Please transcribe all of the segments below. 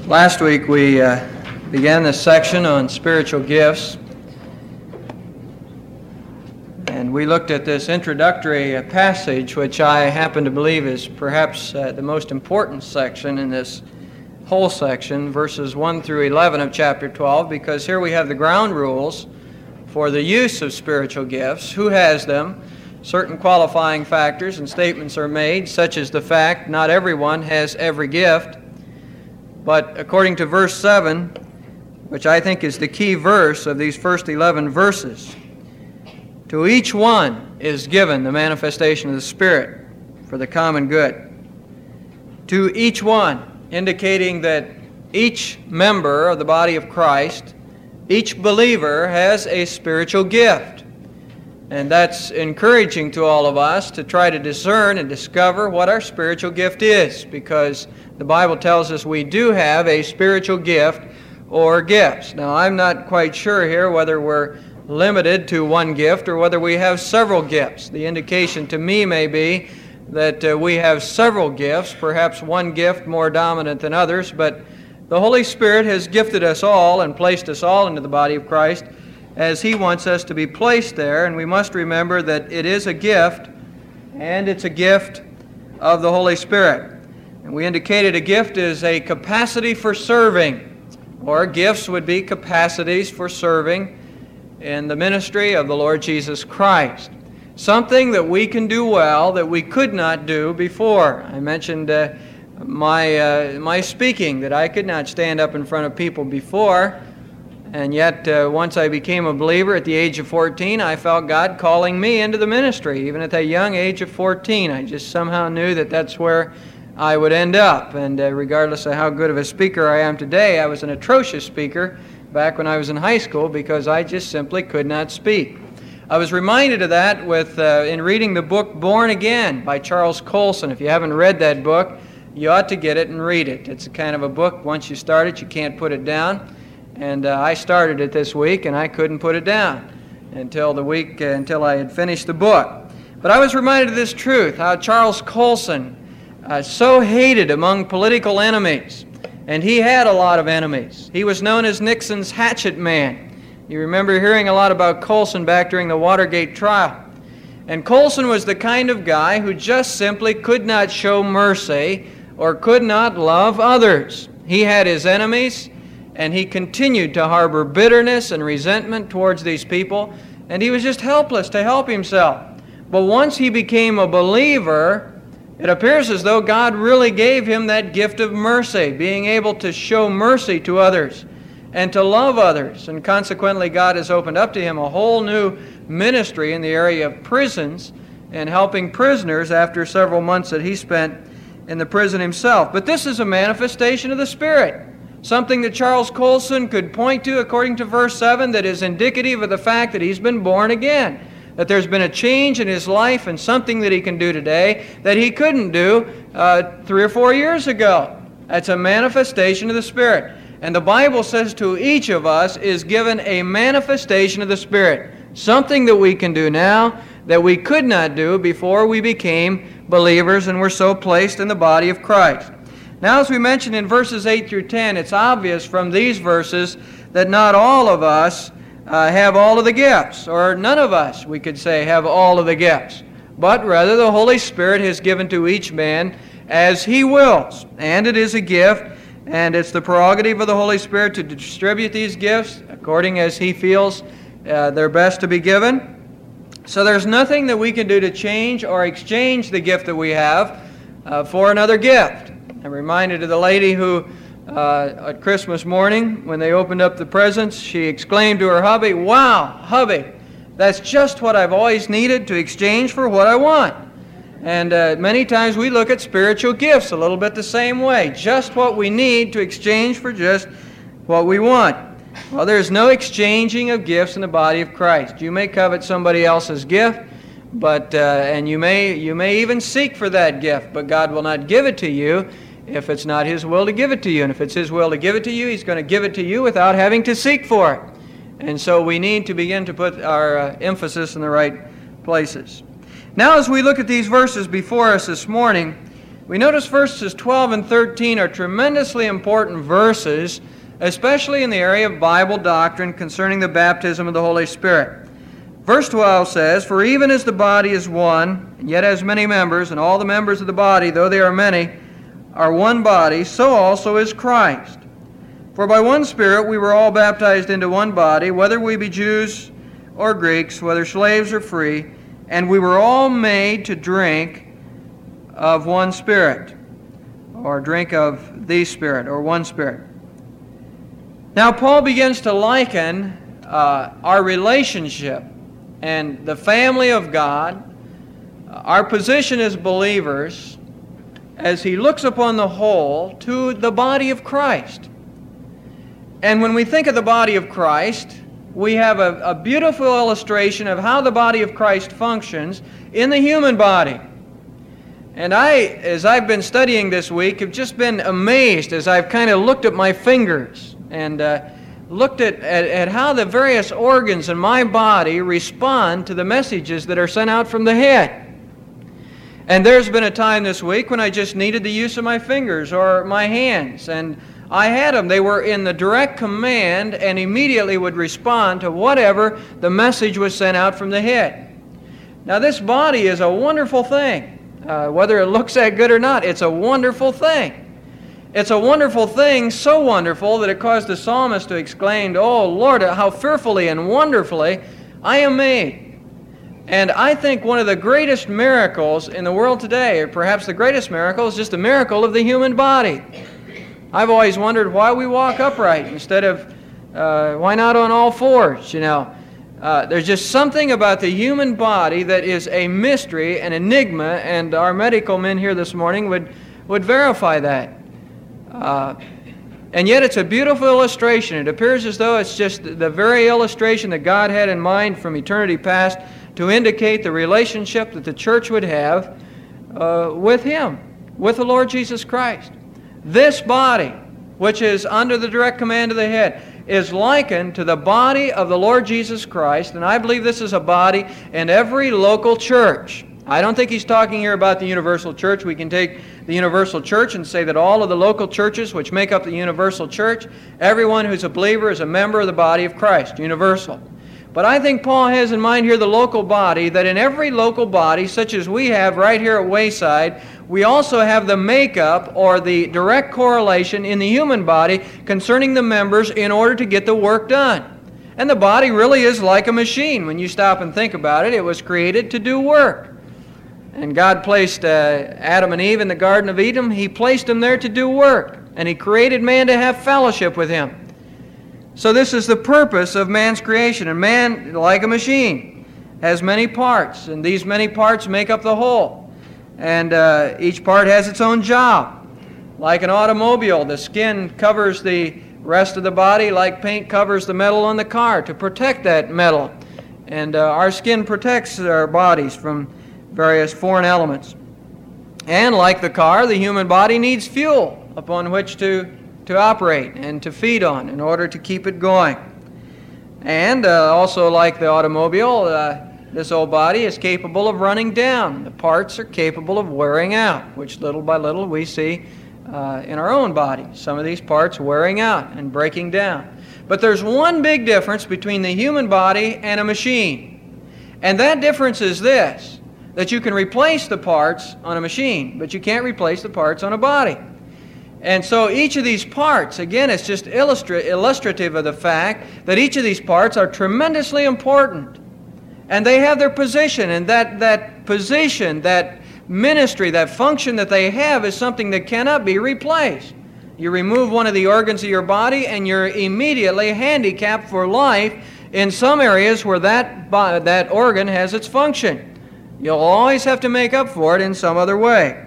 Last week we began this section on spiritual gifts, and we looked at this introductory passage, which I happen to believe is perhaps the most important section in this whole section, verses 1 through 11 of chapter 12, because here we have the ground rules for the use of spiritual gifts, who has them, certain qualifying factors and statements are made, such as the fact not everyone has every gift. But according to verse 7, which I think is the key verse of these first 11 verses, to each one is given the manifestation of the Spirit for the common good. To each one, indicating that each member of the body of Christ, each believer has a spiritual gift. And that's encouraging to all of us to try to discern and discover what our spiritual gift is, because the Bible tells us we do have a spiritual gift or gifts. Now, I'm not quite sure here whether we're limited to one gift or whether we have several gifts. The indication to me may be that we have several gifts, perhaps one gift more dominant than others, but the Holy Spirit has gifted us all and placed us all into the body of Christ as He wants us to be placed there, and we must remember that it is a gift, and it's a gift of the Holy Spirit. And we indicated a gift is a capacity for serving, or gifts would be capacities for serving in the ministry of the Lord Jesus Christ. Something that we can do well that we could not do before. I mentioned my speaking, that I could not stand up in front of people before. And yet, once I became a believer at the age of 14, I felt God calling me into the ministry. Even at that young age of 14, I just somehow knew that that's where I would end up. And regardless of how good of a speaker I am today, I was an atrocious speaker back when I was in high school because I just simply could not speak. I was reminded of that in reading the book Born Again by Charles Colson. If you haven't read that book, you ought to get it and read it. It's a kind of a book, once you start it, you can't put it down. And I started it this week, and I couldn't put it down until I had finished the book. But I was reminded of this truth, how Charles Colson, so hated among political enemies, and he had a lot of enemies. He was known as Nixon's hatchet man. You remember hearing a lot about Colson back during the Watergate trial. And Colson was the kind of guy who just simply could not show mercy or could not love others. He had his enemies, and he continued to harbor bitterness and resentment towards these people, and he was just helpless to help himself. But once he became a believer, it appears as though God really gave him that gift of mercy, being able to show mercy to others and to love others. And consequently, God has opened up to him a whole new ministry in the area of prisons and helping prisoners after several months that he spent in the prison himself. But this is a manifestation of the Spirit. Something that Charles Colson could point to, according to verse 7, that is indicative of the fact that he's been born again, that there's been a change in his life and something that he can do today that he couldn't do 3 or 4 years ago. That's a manifestation of the Spirit. And the Bible says to each of us is given a manifestation of the Spirit, something that we can do now that we could not do before we became believers and were so placed in the body of Christ. Now, as we mentioned in verses 8 through 10, it's obvious from these verses that not all of us have all of the gifts, or none of us, we could say, have all of the gifts. But rather, the Holy Spirit has given to each man as He wills. And it is a gift, and it's the prerogative of the Holy Spirit to distribute these gifts according as He feels they're best to be given. So there's nothing that we can do to change or exchange the gift that we have for another gift. I'm reminded of the lady who, at Christmas morning, when they opened up the presents, she exclaimed to her hubby, "Wow, hubby, that's just what I've always needed to exchange for what I want." And many times we look at spiritual gifts a little bit the same way, just what we need to exchange for just what we want. Well, there's no exchanging of gifts in the body of Christ. You may covet somebody else's gift, but and you may even seek for that gift, but God will not give it to you if it's not His will to give it to you. And if it's His will to give it to you, He's going to give it to you without having to seek for it. And so we need to begin to put our emphasis in the right places. Now, as we look at these verses before us this morning, We notice verses 12 and 13 are tremendously important verses, especially in the area of Bible doctrine concerning the baptism of the Holy Spirit. Verse 12 says, "For even as the body is one, and yet has many members, and all the members of the body, though they are many, are one body, so also is Christ. For by one Spirit we were all baptized into one body, whether we be Jews or Greeks, whether slaves or free, and we were all made to drink of one Spirit," or drink of the Spirit, or one Spirit. Now Paul begins to liken our relationship and the family of God, our position as believers, as he looks upon the whole, to the body of Christ. And when we think of the body of Christ, we have a beautiful illustration of how the body of Christ functions in the human body. And as I've been studying this week, have just been amazed as I've kind of looked at my fingers and looked at how the various organs in my body respond to the messages that are sent out from the head. And there's been a time this week when I just needed the use of my fingers or my hands, and I had them. They were in the direct command and immediately would respond to whatever the message was sent out from the head. Now this body is a wonderful thing. Whether it looks that good or not, it's a wonderful thing. It's a wonderful thing, so wonderful that it caused the psalmist to exclaim, "Oh Lord, how fearfully and wonderfully I am made." And I think one of the greatest miracles in the world today, or perhaps the greatest miracle, is just the miracle of the human body. I've always wondered why we walk upright instead of, why not on all fours, you know. There's just something about the human body that is a mystery, an enigma, and our medical men here this morning would verify that. And yet it's a beautiful illustration. It appears as though it's just the very illustration that God had in mind from eternity past to indicate the relationship that the church would have with Him, with the Lord Jesus Christ. This body, which is under the direct command of the head, is likened to the body of the Lord Jesus Christ, and I believe this is a body in every local church. I don't think he's talking here about the universal church. We can take the universal church and say that all of the local churches which make up the universal church, everyone who's a believer is a member of the body of Christ, universal. But I think Paul has in mind here the local body, that in every local body, such as we have right here at Wayside, we also have the makeup or the direct correlation in the human body concerning the members in order to get the work done. And the body really is like a machine. When you stop and think about it, it was created to do work. And God placed Adam and Eve in the Garden of Eden. He placed them there to do work. And He created man to have fellowship with Him. So this is the purpose of man's creation. And man, like a machine, has many parts. And these many parts make up the whole. And each part has its own job. Like an automobile, the skin covers the rest of the body like paint covers the metal on the car to protect that metal. And our skin protects our bodies from various foreign elements. And like the car, the human body needs fuel upon which to operate and to feed on in order to keep it going. And also like the automobile, this old body is capable of running down. The parts are capable of wearing out, which little by little we see in our own body. Some of these parts wearing out and breaking down. But there's one big difference between the human body and a machine. And that difference is this, that you can replace the parts on a machine, but you can't replace the parts on a body. And so each of these parts, again, it's just illustrative of the fact that each of these parts are tremendously important. And they have their position, and that position, that ministry, that function that they have is something that cannot be replaced. You remove one of the organs of your body and you're immediately handicapped for life in some areas where that organ has its function. You'll always have to make up for it in some other way.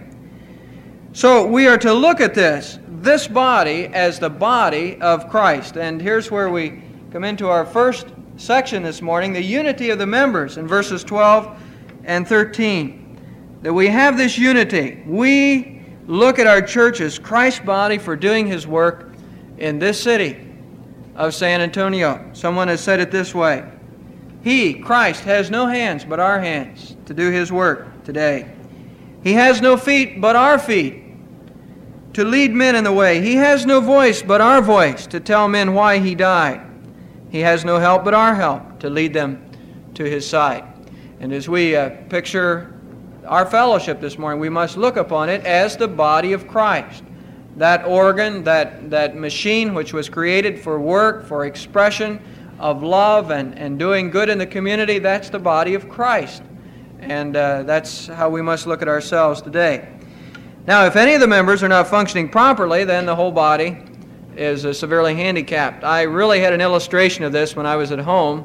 So we are to look at this body as the body of Christ. And here's where we come into our first section this morning, the unity of the members in verses 12 and 13. That we have this unity. We look at our church as Christ's body for doing His work in this city of San Antonio. Someone has said it this way: He, Christ, has no hands but our hands to do His work today. He has no feet but our feet to lead men in the way. He has no voice but our voice to tell men why He died. He has no help but our help to lead them to His side. And as we picture our fellowship this morning, we must look upon it as the body of Christ. That organ, that machine which was created for work, for expression of love and doing good in the community, that's the body of Christ. And that's how we must look at ourselves today. Now, if any of the members are not functioning properly, then the whole body is severely handicapped. I really had an illustration of this when I was at home.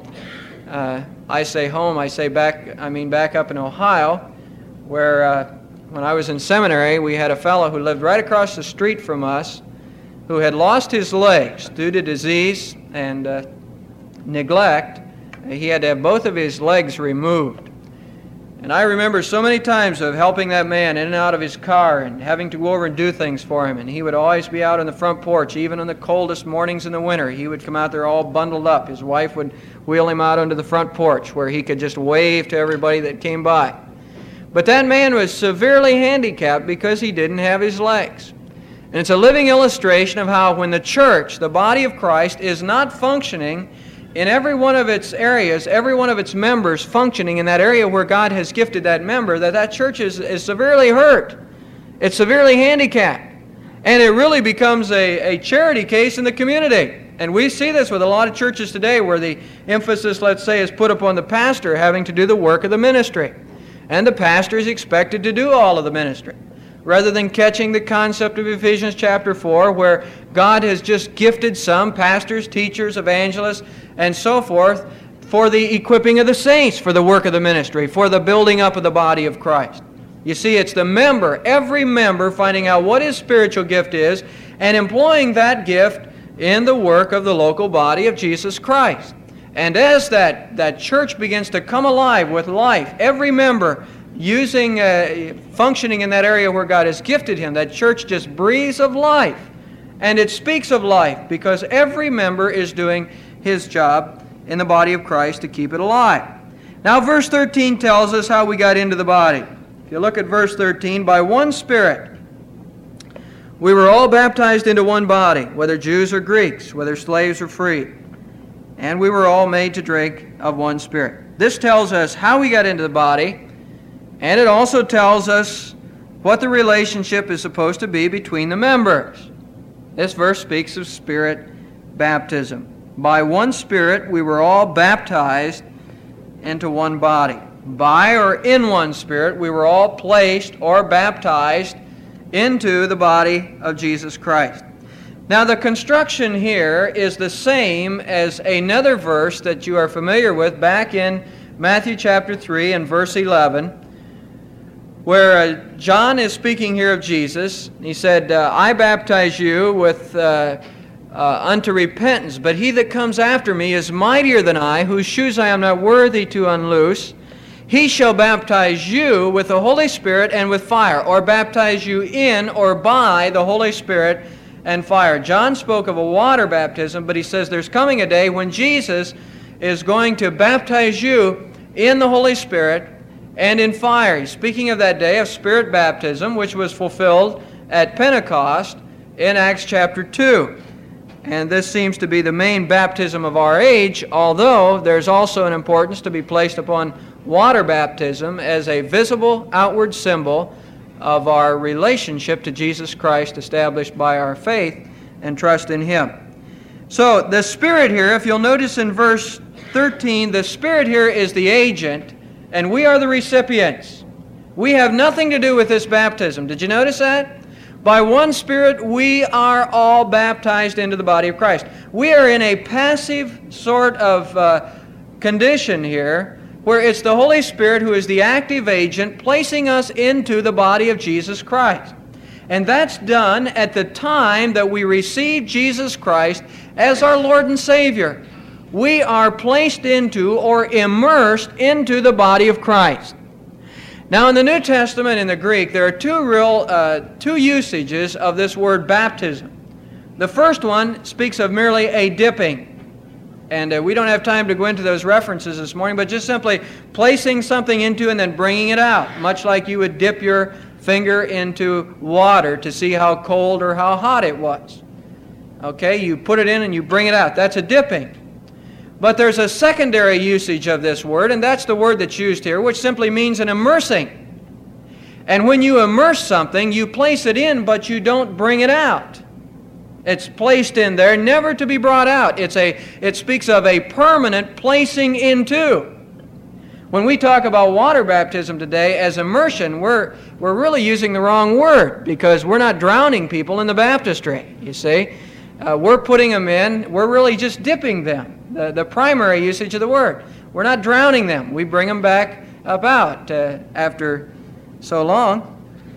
I say home, I mean back up in Ohio, where when I was in seminary, we had a fellow who lived right across the street from us who had lost his legs due to disease and neglect. He had to have both of his legs removed. And I remember so many times of helping that man in and out of his car and having to go over and do things for him. And he would always be out on the front porch, even on the coldest mornings in the winter. He would come out there all bundled up. His wife would wheel him out onto the front porch where he could just wave to everybody that came by. But that man was severely handicapped because he didn't have his legs. And it's a living illustration of how when the church, the body of Christ, is not functioning in every one of its areas, every one of its members functioning in that area where God has gifted that member, that church is severely hurt. It's severely handicapped. And it really becomes a charity case in the community. And we see this with a lot of churches today where the emphasis, let's say, is put upon the pastor having to do the work of the ministry. And the pastor is expected to do all of the ministry, rather than catching the concept of Ephesians chapter 4, where God has just gifted some pastors, teachers, evangelists, and so forth for the equipping of the saints for the work of the ministry, for the building up of the body of Christ. You see, it's the member, every member, finding out what his spiritual gift is and employing that gift in the work of the local body of Jesus Christ. And as that church begins to come alive with life, every member using, functioning in that area where God has gifted him, that church just breathes of life. And it speaks of life because every member is doing his job in the body of Christ to keep it alive. Now verse 13 tells us how we got into the body. If you look at verse 13, by one Spirit we were all baptized into one body, whether Jews or Greeks, whether slaves or free. And we were all made to drink of one Spirit. This tells us how we got into the body, and it also tells us what the relationship is supposed to be between the members. This verse speaks of Spirit baptism. By one Spirit we were all baptized into one body. By or in one Spirit we were all placed or baptized into the body of Jesus Christ. Now the construction here is the same as another verse that you are familiar with back in Matthew chapter 3 and verse 11, where John is speaking here of Jesus. He said, I baptize you with unto repentance, but he that comes after me is mightier than I, whose shoes I am not worthy to unloose. He shall baptize you with the Holy Spirit and with fire, or baptize you in or by the Holy Spirit and fire. John spoke of a water baptism, but he says there's coming a day when Jesus is going to baptize you in the Holy Spirit and in fire. He's speaking of that day of Spirit baptism, which was fulfilled at Pentecost in Acts chapter 2. And this seems to be the main baptism of our age, although there's also an importance to be placed upon water baptism as a visible outward symbol of our relationship to Jesus Christ established by our faith and trust in Him. So the Spirit here, if you'll notice in verse 13, the Spirit here is the agent and we are the recipients. We have nothing to do with this baptism. Did you notice that? By one Spirit we are all baptized into the body of Christ. We are in a passive sort of condition here, where it's the Holy Spirit who is the active agent placing us into the body of Jesus Christ. And that's done at the time that we receive Jesus Christ as our Lord and Savior. We are placed into or immersed into the body of Christ. Now in the New Testament, in the Greek, there are two usages of this word baptism. The first one speaks of merely a dipping. And we don't have time to go into those references this morning, but just simply placing something into and then bringing it out, much like you would dip your finger into water to see how cold or how hot it was. Okay, you put it in and you bring it out. That's a dipping. But there's a secondary usage of this word, and that's the word that's used here, which simply means an immersing. And when you immerse something, you place it in, but you don't bring it out. It's placed in there, never to be brought out. It speaks of a permanent placing into. When we talk about water baptism today as immersion, we're really using the wrong word, because we're not drowning people in the baptistry, you see. We're putting them in, we're really just dipping them, the primary usage of the word. We're not drowning them. We bring them back up out after so long.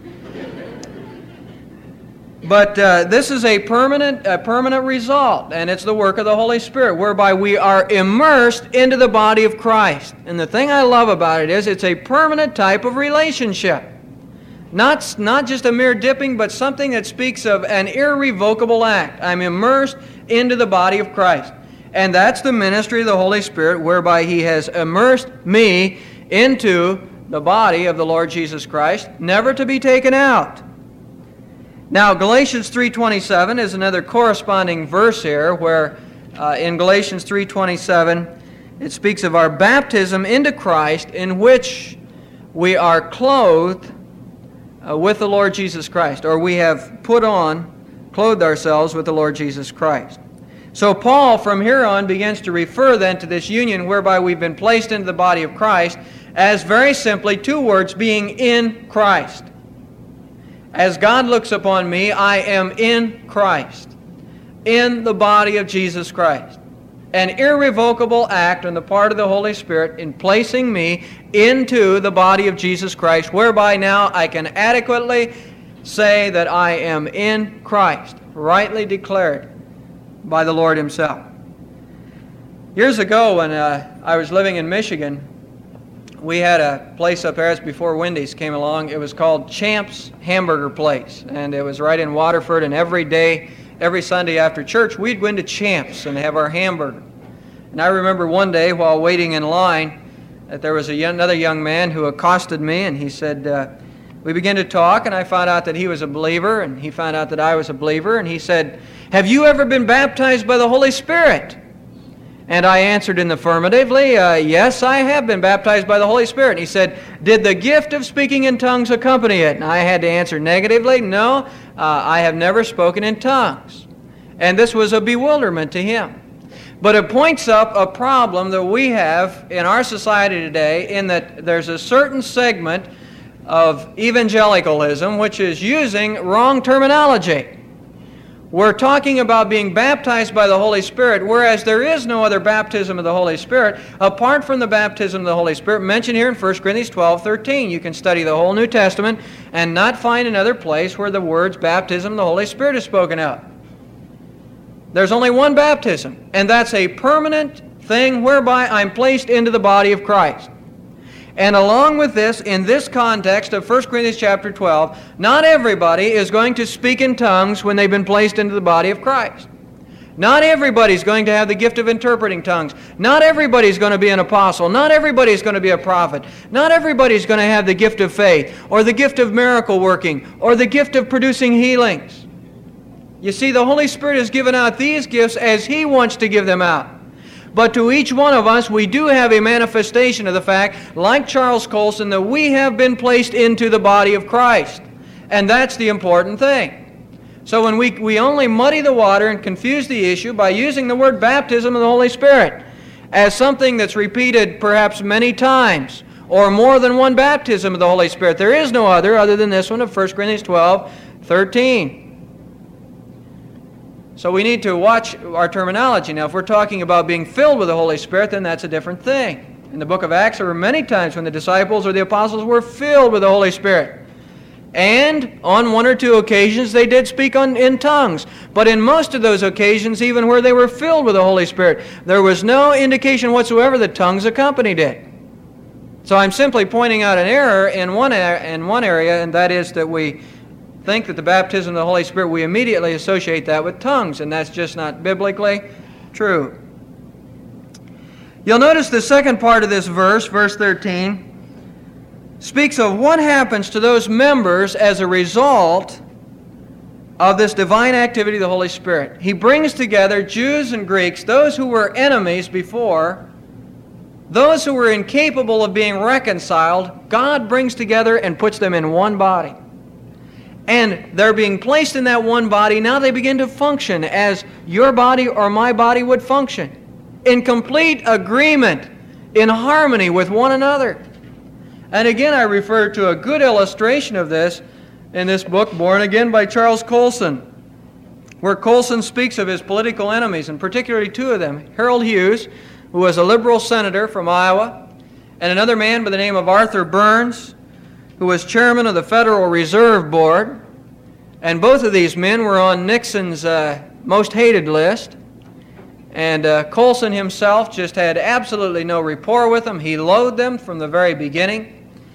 But this is a permanent result, and it's the work of the Holy Spirit, whereby we are immersed into the body of Christ. And the thing I love about it is it's a permanent type of relationship. Not just a mere dipping, but something that speaks of an irrevocable act. I'm immersed into the body of Christ. And that's the ministry of the Holy Spirit, whereby He has immersed me into the body of the Lord Jesus Christ, never to be taken out. Now, Galatians 3:27 is another corresponding verse here, where in Galatians 3:27 it speaks of our baptism into Christ, in which we are clothed with the Lord Jesus Christ, or we have clothed ourselves with the Lord Jesus Christ. So Paul, from here on, begins to refer then to this union whereby we've been placed into the body of Christ as very simply two words, being in Christ. As God looks upon me, I am in Christ, in the body of Jesus Christ. An irrevocable act on the part of the Holy Spirit in placing me into the body of Jesus Christ, whereby now I can adequately say that I am in Christ, rightly declared by the Lord Himself. Years ago, when I was living in Michigan, we had a place up there, before Wendy's came along. It was called Champ's Hamburger Place, and it was right in Waterford, and every Sunday after church, we'd go into Champ's and have our hamburger. And I remember one day while waiting in line that there was another young man who accosted me, and he said, we began to talk, and I found out that he was a believer, and he found out that I was a believer, and he said, "Have you ever been baptized by the Holy Spirit?" And I answered in the affirmatively, yes, I have been baptized by the Holy Spirit. And he said, "Did the gift of speaking in tongues accompany it?" And I had to answer negatively, "No, I have never spoken in tongues." And this was a bewilderment to him. But it points up a problem that we have in our society today, in that there's a certain segment of evangelicalism which is using wrong terminology. We're talking about being baptized by the Holy Spirit, whereas there is no other baptism of the Holy Spirit apart from the baptism of the Holy Spirit mentioned here in 1 Corinthians 12:13. You can study the whole New Testament and not find another place where the words baptism of the Holy Spirit is spoken of. There's only one baptism, and that's a permanent thing whereby I'm placed into the body of Christ. And along with this, in this context of 1 Corinthians chapter 12, not everybody is going to speak in tongues when they've been placed into the body of Christ. Not everybody's going to have the gift of interpreting tongues. Not everybody's going to be an apostle. Not everybody's going to be a prophet. Not everybody's going to have the gift of faith, or the gift of miracle working, or the gift of producing healings. You see, the Holy Spirit has given out these gifts as He wants to give them out. But to each one of us, we do have a manifestation of the fact, like Charles Colson, that we have been placed into the body of Christ. And that's the important thing. So when we only muddy the water and confuse the issue by using the word baptism of the Holy Spirit as something that's repeated perhaps many times, or more than one baptism of the Holy Spirit. There is no other than this one of 1 Corinthians 12:13. So we need to watch our terminology. Now, if we're talking about being filled with the Holy Spirit, then that's a different thing. In the book of Acts, there were many times when the disciples or the apostles were filled with the Holy Spirit. And on one or two occasions, they did speak in tongues. But in most of those occasions, even where they were filled with the Holy Spirit, there was no indication whatsoever that tongues accompanied it. So I'm simply pointing out an error in one area, and that is that we think that the baptism of the Holy Spirit, we immediately associate that with tongues, and that's just not biblically true. You'll notice the second part of this verse, verse 13, speaks of what happens to those members as a result of this divine activity of the Holy Spirit. He brings together Jews and Greeks, those who were enemies before, those who were incapable of being reconciled. God brings together and puts them in one body. And they're being placed in that one body. Now they begin to function as your body or my body would function, in complete agreement, in harmony with one another. And again, I refer to a good illustration of this in this book, Born Again, by Charles Colson, where Colson speaks of his political enemies, and particularly two of them, Harold Hughes, who was a liberal senator from Iowa, and another man by the name of Arthur Burns, who was chairman of the Federal Reserve Board. And both of these men were on Nixon's most hated list. And Colson himself just had absolutely no rapport with them. He loathed them from the very beginning.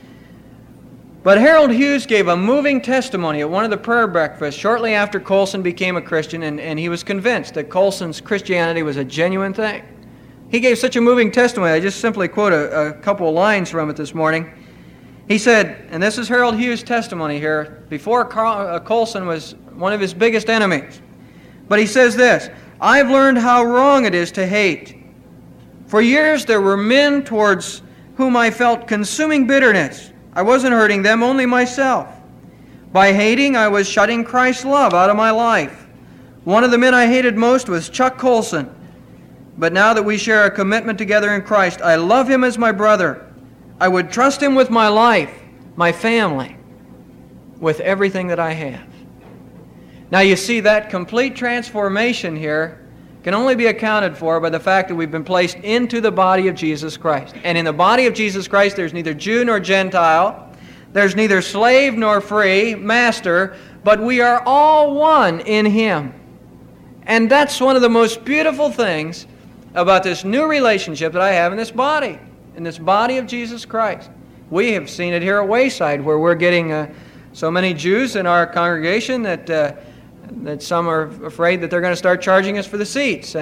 But Harold Hughes gave a moving testimony at one of the prayer breakfasts shortly after Colson became a Christian, and he was convinced that Colson's Christianity was a genuine thing. He gave such a moving testimony. I just simply quote a couple of lines from it this morning. He said, and this is Harold Hughes' testimony here, before Colson was one of his biggest enemies. But he says this, "I've learned how wrong it is to hate. For years there were men towards whom I felt consuming bitterness. I wasn't hurting them, only myself. By hating, I was shutting Christ's love out of my life. One of the men I hated most was Chuck Colson. But now that we share a commitment together in Christ, I love him as my brother. I would trust him with my life, my family, with everything that I have." Now you see, that complete transformation here can only be accounted for by the fact that we've been placed into the body of Jesus Christ. And in the body of Jesus Christ, there's neither Jew nor Gentile, there's neither slave nor free, master, but we are all one in Him. And that's one of the most beautiful things about this new relationship that I have in this body of Jesus Christ. We have seen it here at Wayside, where we're getting so many Jews in our congregation that some are afraid that they're going to start charging us for the seats.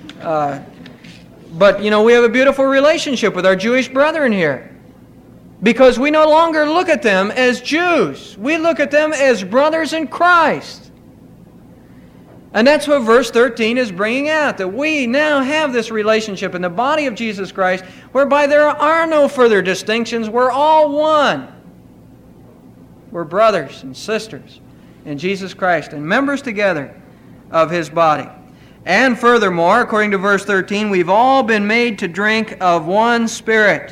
But you know, we have a beautiful relationship with our Jewish brethren here, because we no longer look at them as Jews. We look at them as brothers in Christ. And that's what verse 13 is bringing out, that we now have this relationship in the body of Jesus Christ, whereby there are no further distinctions. We're all one. We're brothers and sisters in Jesus Christ, and members together of His body. And furthermore, according to verse 13, we've all been made to drink of one Spirit.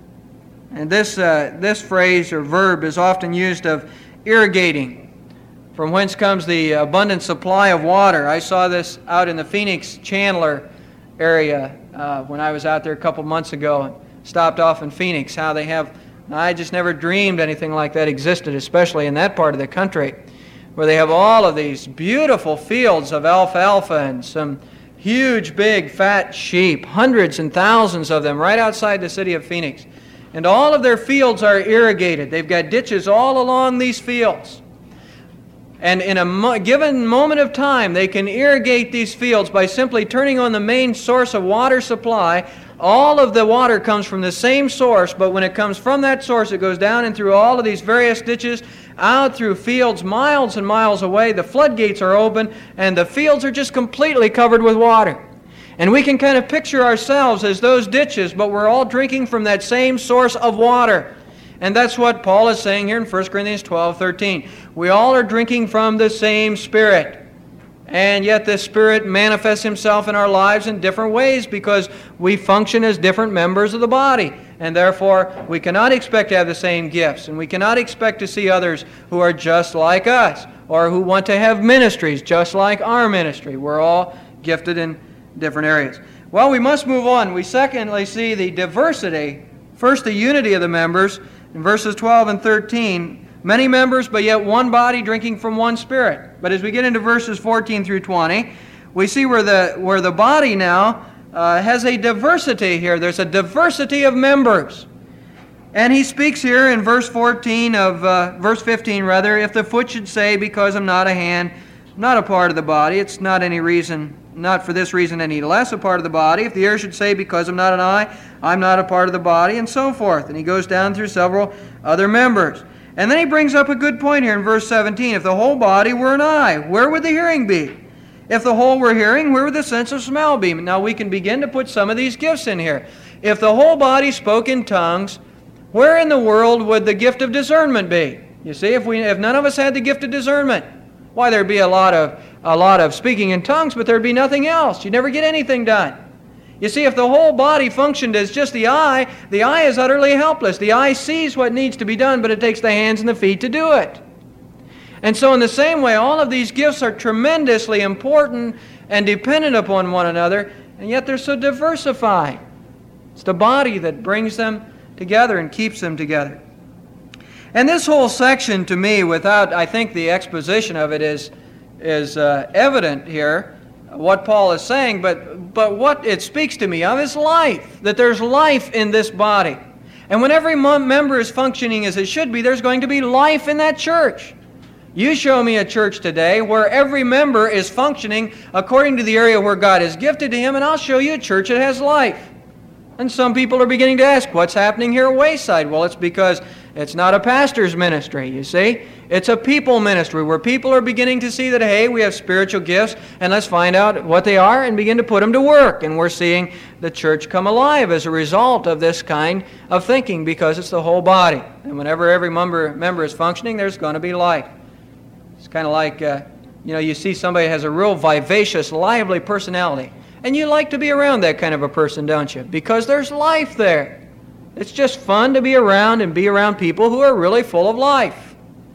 And this phrase or verb is often used of irrigating, from whence comes the abundant supply of water. I saw this out in the Phoenix Chandler area when I was out there a couple months ago and stopped off in Phoenix, how they have, I just never dreamed anything like that existed, especially in that part of the country, where they have all of these beautiful fields of alfalfa and some huge, big, fat sheep, hundreds and thousands of them right outside the city of Phoenix. And all of their fields are irrigated. They've got ditches all along these fields. And in a given moment of time, they can irrigate these fields by simply turning on the main source of water supply. All of the water comes from the same source, but when it comes from that source, it goes down and through all of these various ditches, out through fields miles and miles away. The floodgates are open, and the fields are just completely covered with water. And we can kind of picture ourselves as those ditches, but we're all drinking from that same source of water. And that's what Paul is saying here in 1 Corinthians 12:13. We all are drinking from the same Spirit. And yet this Spirit manifests Himself in our lives in different ways, because we function as different members of the body. And therefore, we cannot expect to have the same gifts. And we cannot expect to see others who are just like us, or who want to have ministries just like our ministry. We're all gifted in different areas. Well, we must move on. We secondly see the diversity, first the unity of the members, in verses 12 and 13, many members, but yet one body drinking from one Spirit. But as we get into verses 14 through 20, we see where the body now has a diversity here. There's a diversity of members. And he speaks here in verse 15, if the foot should say, because I'm not a hand, I'm not a part of the body, it's not any reason not for this reason any less a part of the body. If the ear should say, because I'm not an eye, I'm not a part of the body, and so forth. And he goes down through several other members. And then he brings up a good point here in verse 17. If the whole body were an eye, where would the hearing be? If the whole were hearing, where would the sense of smell be? Now we can begin to put some of these gifts in here. If the whole body spoke in tongues, where in the world would the gift of discernment be? You see, if none of us had the gift of discernment, why, there'd be a lot of speaking in tongues, but there'd be nothing else. You'd never get anything done. You see, if the whole body functioned as just the eye is utterly helpless. The eye sees what needs to be done, but it takes the hands and the feet to do it. And so in the same way, all of these gifts are tremendously important and dependent upon one another, and yet they're so diversified. It's the body that brings them together and keeps them together. And this whole section, to me, without, I think, the exposition of it is evident here, what Paul is saying, but what it speaks to me of is life, that there's life in this body. And when every member is functioning as it should be, there's going to be life in that church. You show me a church today where every member is functioning according to the area where God has gifted to him, and I'll show you a church that has life. And some people are beginning to ask, what's happening here at Wayside? Well, it's because it's not a pastor's ministry, you see. It's a people ministry where people are beginning to see that, hey, we have spiritual gifts, and let's find out what they are and begin to put them to work. And we're seeing the church come alive as a result of this kind of thinking, because it's the whole body. And whenever every member is functioning, there's going to be life. It's kind of like, you see somebody has a real vivacious, lively personality. And you like to be around that kind of a person, don't you? Because there's life there. It's just fun to be around and be around people who are really full of life.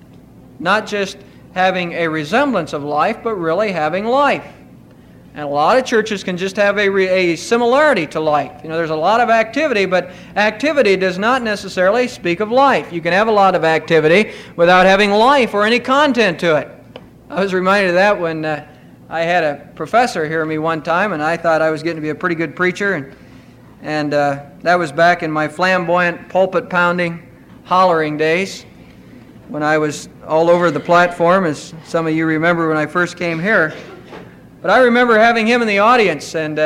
Not just having a resemblance of life, but really having life. And a lot of churches can just have a similarity to life. There's a lot of activity, but activity does not necessarily speak of life. You can have a lot of activity without having life or any content to it. I was reminded of that when I had a professor hear me one time, and I thought I was getting to be a pretty good preacher, and that was back in my flamboyant, pulpit-pounding, hollering days, when I was all over the platform, as some of you remember when I first came here. But I remember having him in the audience, and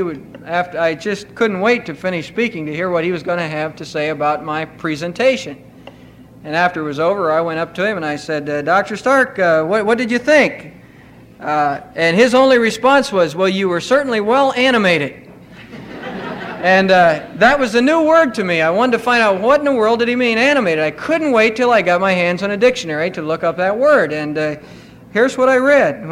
I just couldn't wait to finish speaking to hear what he was going to have to say about my presentation. And after it was over, I went up to him and I said, Dr. Stark, what did you think? And his only response was, well, you were certainly well animated. And that was a new word to me. I wanted to find out what in the world did he mean, animated. I couldn't wait till I got my hands on a dictionary to look up that word. And here's what I read.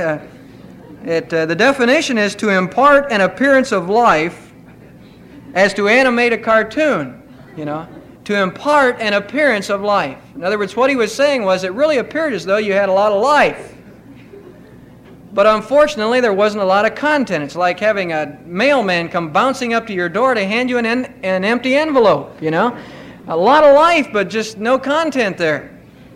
The definition is to impart an appearance of life as to animate a cartoon, to impart an appearance of life. In other words, what he was saying was it really appeared as though you had a lot of life. But unfortunately, there wasn't a lot of content. It's like having a mailman come bouncing up to your door to hand you an empty envelope, A lot of life, but just no content there.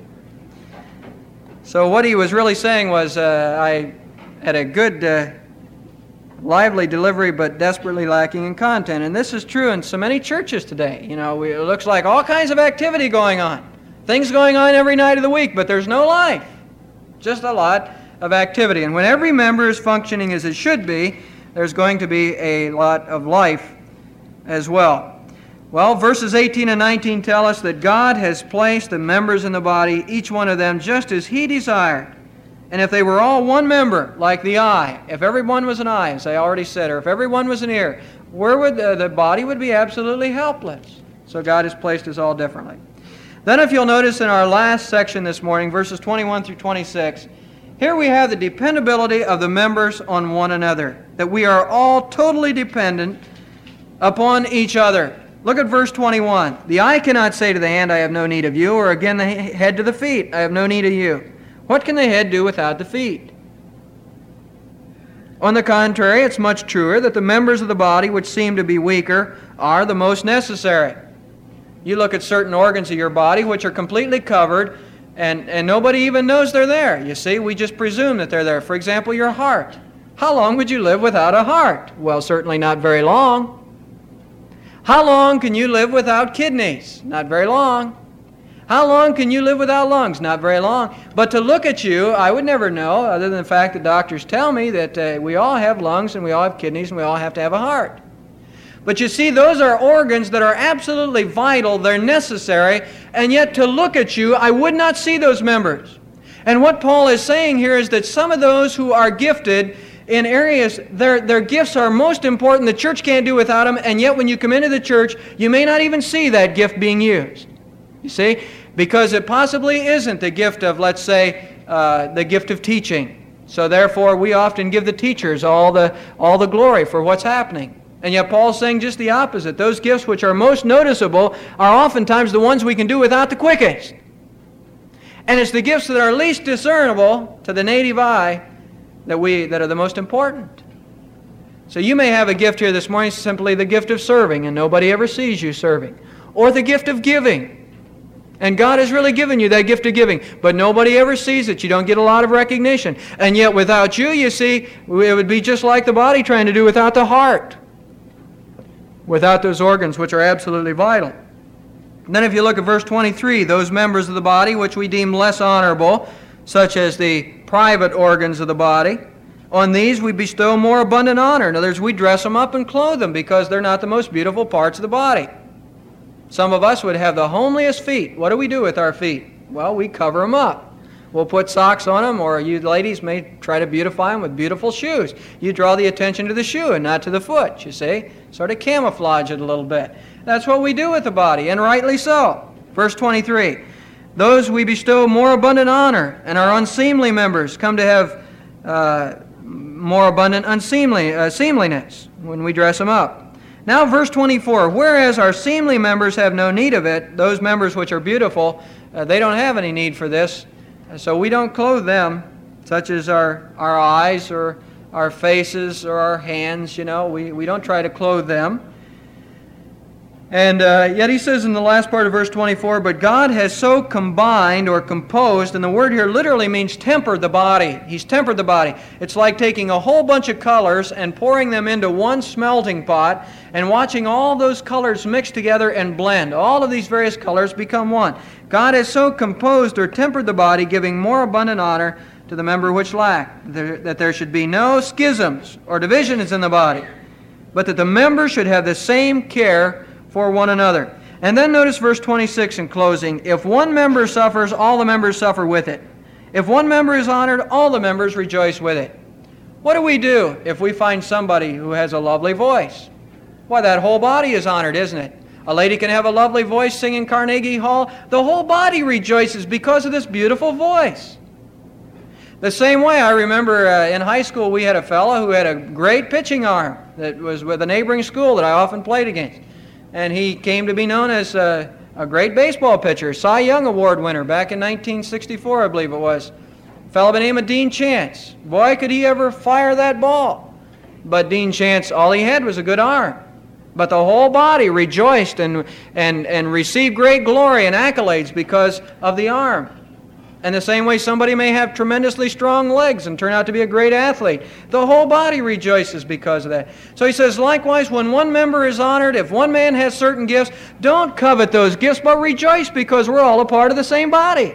So what he was really saying was, I had a good, lively delivery, but desperately lacking in content. And this is true in so many churches today. It looks like all kinds of activity going on. Things going on every night of the week, but there's no life. Just a lot of activity. And when every member is functioning as it should be, there's going to be a lot of life as well. Well, verses 18 and 19 tell us that God has placed the members in the body, each one of them, just as He desired. And if they were all one member, like the eye, if everyone was an eye, as I already said, or if everyone was an ear, where would the body would be absolutely helpless. So God has placed us all differently. Then if you'll notice in our last section this morning, verses 21 through 26, here we have the dependability of the members on one another, that we are all totally dependent upon each other. Look at verse 21. The eye cannot say to the hand, I have no need of you, or again the head to the feet, I have no need of you. What can the head do without the feet? On the contrary, it's much truer that the members of the body which seem to be weaker are the most necessary. You look at certain organs of your body which are completely covered, and nobody even knows they're there. You see, we just presume that they're there. For example, your heart. How long would you live without a heart? Well, certainly not very long. How long can you live without kidneys? Not very long. How long can you live without lungs? Not very long. But to look at you, I would never know, other than the fact that doctors tell me that we all have lungs and we all have kidneys and we all have to have a heart. But you see, those are organs that are absolutely vital, they're necessary, and yet to look at you, I would not see those members. And what Paul is saying here is that some of those who are gifted in areas, their gifts are most important, the church can't do without them, and yet when you come into the church, you may not even see that gift being used. You see? Because it possibly isn't the gift of, let's say, the gift of teaching. So therefore, we often give the teachers all the glory for what's happening. And yet Paul's saying just the opposite. Those gifts which are most noticeable are oftentimes the ones we can do without the quickest. And it's the gifts that are least discernible to the native eye that are the most important. So you may have a gift here this morning, simply the gift of serving, and nobody ever sees you serving. Or the gift of giving. And God has really given you that gift of giving, but nobody ever sees it. You don't get a lot of recognition. And yet without you, you see, it would be just like the body trying to do without the heart. Without those organs which are absolutely vital. And then if you look at verse 23, those members of the body which we deem less honorable, such as the private organs of the body, on these we bestow more abundant honor. In other words, we dress them up and clothe them because they're not the most beautiful parts of the body. Some of us would have the homeliest feet. What do we do with our feet? Well, we cover them up. We'll put socks on them, or you ladies may try to beautify them with beautiful shoes. You draw the attention to the shoe and not to the foot, you see. Sort of camouflage it a little bit. That's what we do with the body, and rightly so. Verse 23, those we bestow more abundant honor, and our unseemly members come to have more abundant seemliness when we dress them up. Now verse 24, whereas our seemly members have no need of it, those members which are beautiful, they don't have any need for this. So we don't clothe them, such as our eyes or our faces or our hands, you know. We don't try to clothe them. And yet he says in the last part of verse 24, but God has so combined or composed, and the word here literally means tempered the body. He's tempered the body. It's like taking a whole bunch of colors and pouring them into one smelting pot and watching all those colors mix together and blend. All of these various colors become one. God has so composed or tempered the body, giving more abundant honor to the member which lack, that there should be no schisms or divisions in the body, but that the members should have the same care for one another. And then notice verse 26 in closing. If one member suffers, all the members suffer with it. If one member is honored, all the members rejoice with it. What do we do if we find somebody who has a lovely voice? Why, that whole body is honored, isn't it? A lady can have a lovely voice, sing in Carnegie Hall. The whole body rejoices because of this beautiful voice. The same way, I remember in high school we had a fellow who had a great pitching arm that was with a neighboring school that I often played against. And he came to be known as a great baseball pitcher, Cy Young Award winner back in 1964, I believe it was. A fellow by the name of Dean Chance. Boy, could he ever fire that ball. But Dean Chance, all he had was a good arm. But the whole body rejoiced and received great glory and accolades because of the arm. And the same way somebody may have tremendously strong legs and turn out to be a great athlete. The whole body rejoices because of that. So he says, likewise, when one member is honored, if one man has certain gifts, don't covet those gifts, but rejoice because we're all a part of the same body.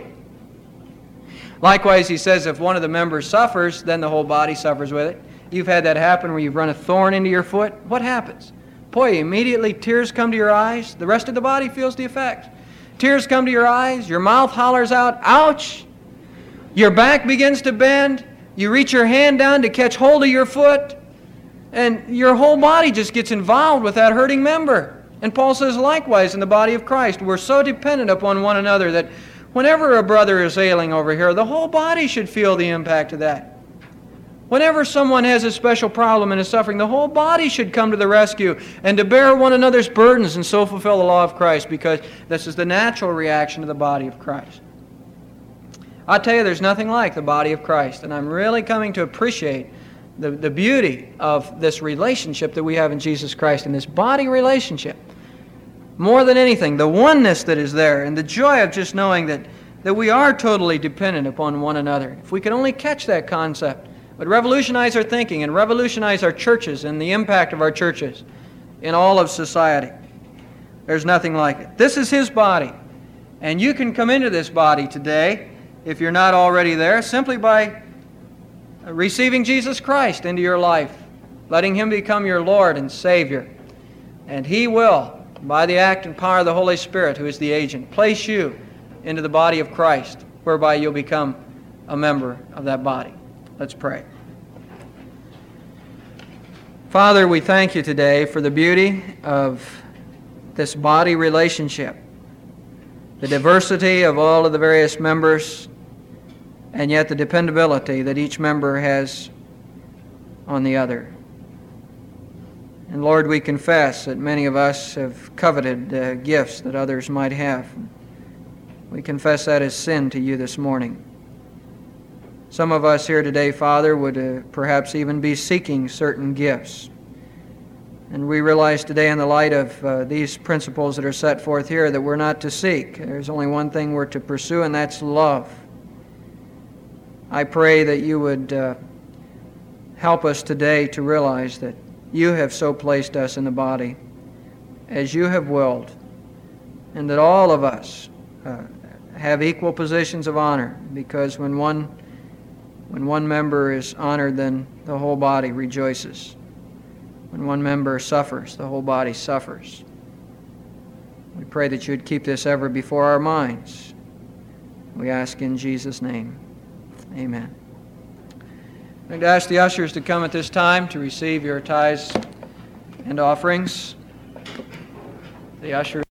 Likewise, he says, if one of the members suffers, then the whole body suffers with it. You've had that happen where you've run a thorn into your foot. What happens? Boy, immediately tears come to your eyes. The rest of the body feels the effects. Tears come to your eyes, your mouth hollers out, ouch! Your back begins to bend, you reach your hand down to catch hold of your foot, and your whole body just gets involved with that hurting member. And Paul says likewise in the body of Christ, we're so dependent upon one another that whenever a brother is ailing over here, the whole body should feel the impact of that. Whenever someone has a special problem and is suffering, the whole body should come to the rescue and to bear one another's burdens and so fulfill the law of Christ, because this is the natural reaction of the body of Christ. I tell you, there's nothing like the body of Christ, and I'm really coming to appreciate the beauty of this relationship that we have in Jesus Christ, in this body relationship. More than anything, the oneness that is there and the joy of just knowing that we are totally dependent upon one another. If we could only catch that concept, it would revolutionize our thinking and revolutionize our churches and the impact of our churches in all of society. There's nothing like it. This is His body. And you can come into this body today, if you're not already there, simply by receiving Jesus Christ into your life, letting Him become your Lord and Savior. And He will, by the act and power of the Holy Spirit, who is the agent, place you into the body of Christ, whereby you'll become a member of that body. Let's pray. Father, we thank You today for the beauty of this body relationship, the diversity of all of the various members, and yet the dependability that each member has on the other. And Lord, we confess that many of us have coveted gifts that others might have. We confess that as sin to You this morning. Some of us here today, Father, would perhaps even be seeking certain gifts. And we realize today, in the light of these principles that are set forth here, that we're not to seek. There's only one thing we're to pursue, and that's love. I pray that You would help us today to realize that You have so placed us in the body as You have willed, and that all of us have equal positions of honor, because when one member is honored, then the whole body rejoices. When one member suffers, the whole body suffers. We pray that You would keep this ever before our minds. We ask in Jesus' name. Amen. I'd like to ask the ushers to come at this time to receive your tithes and offerings. The ushers.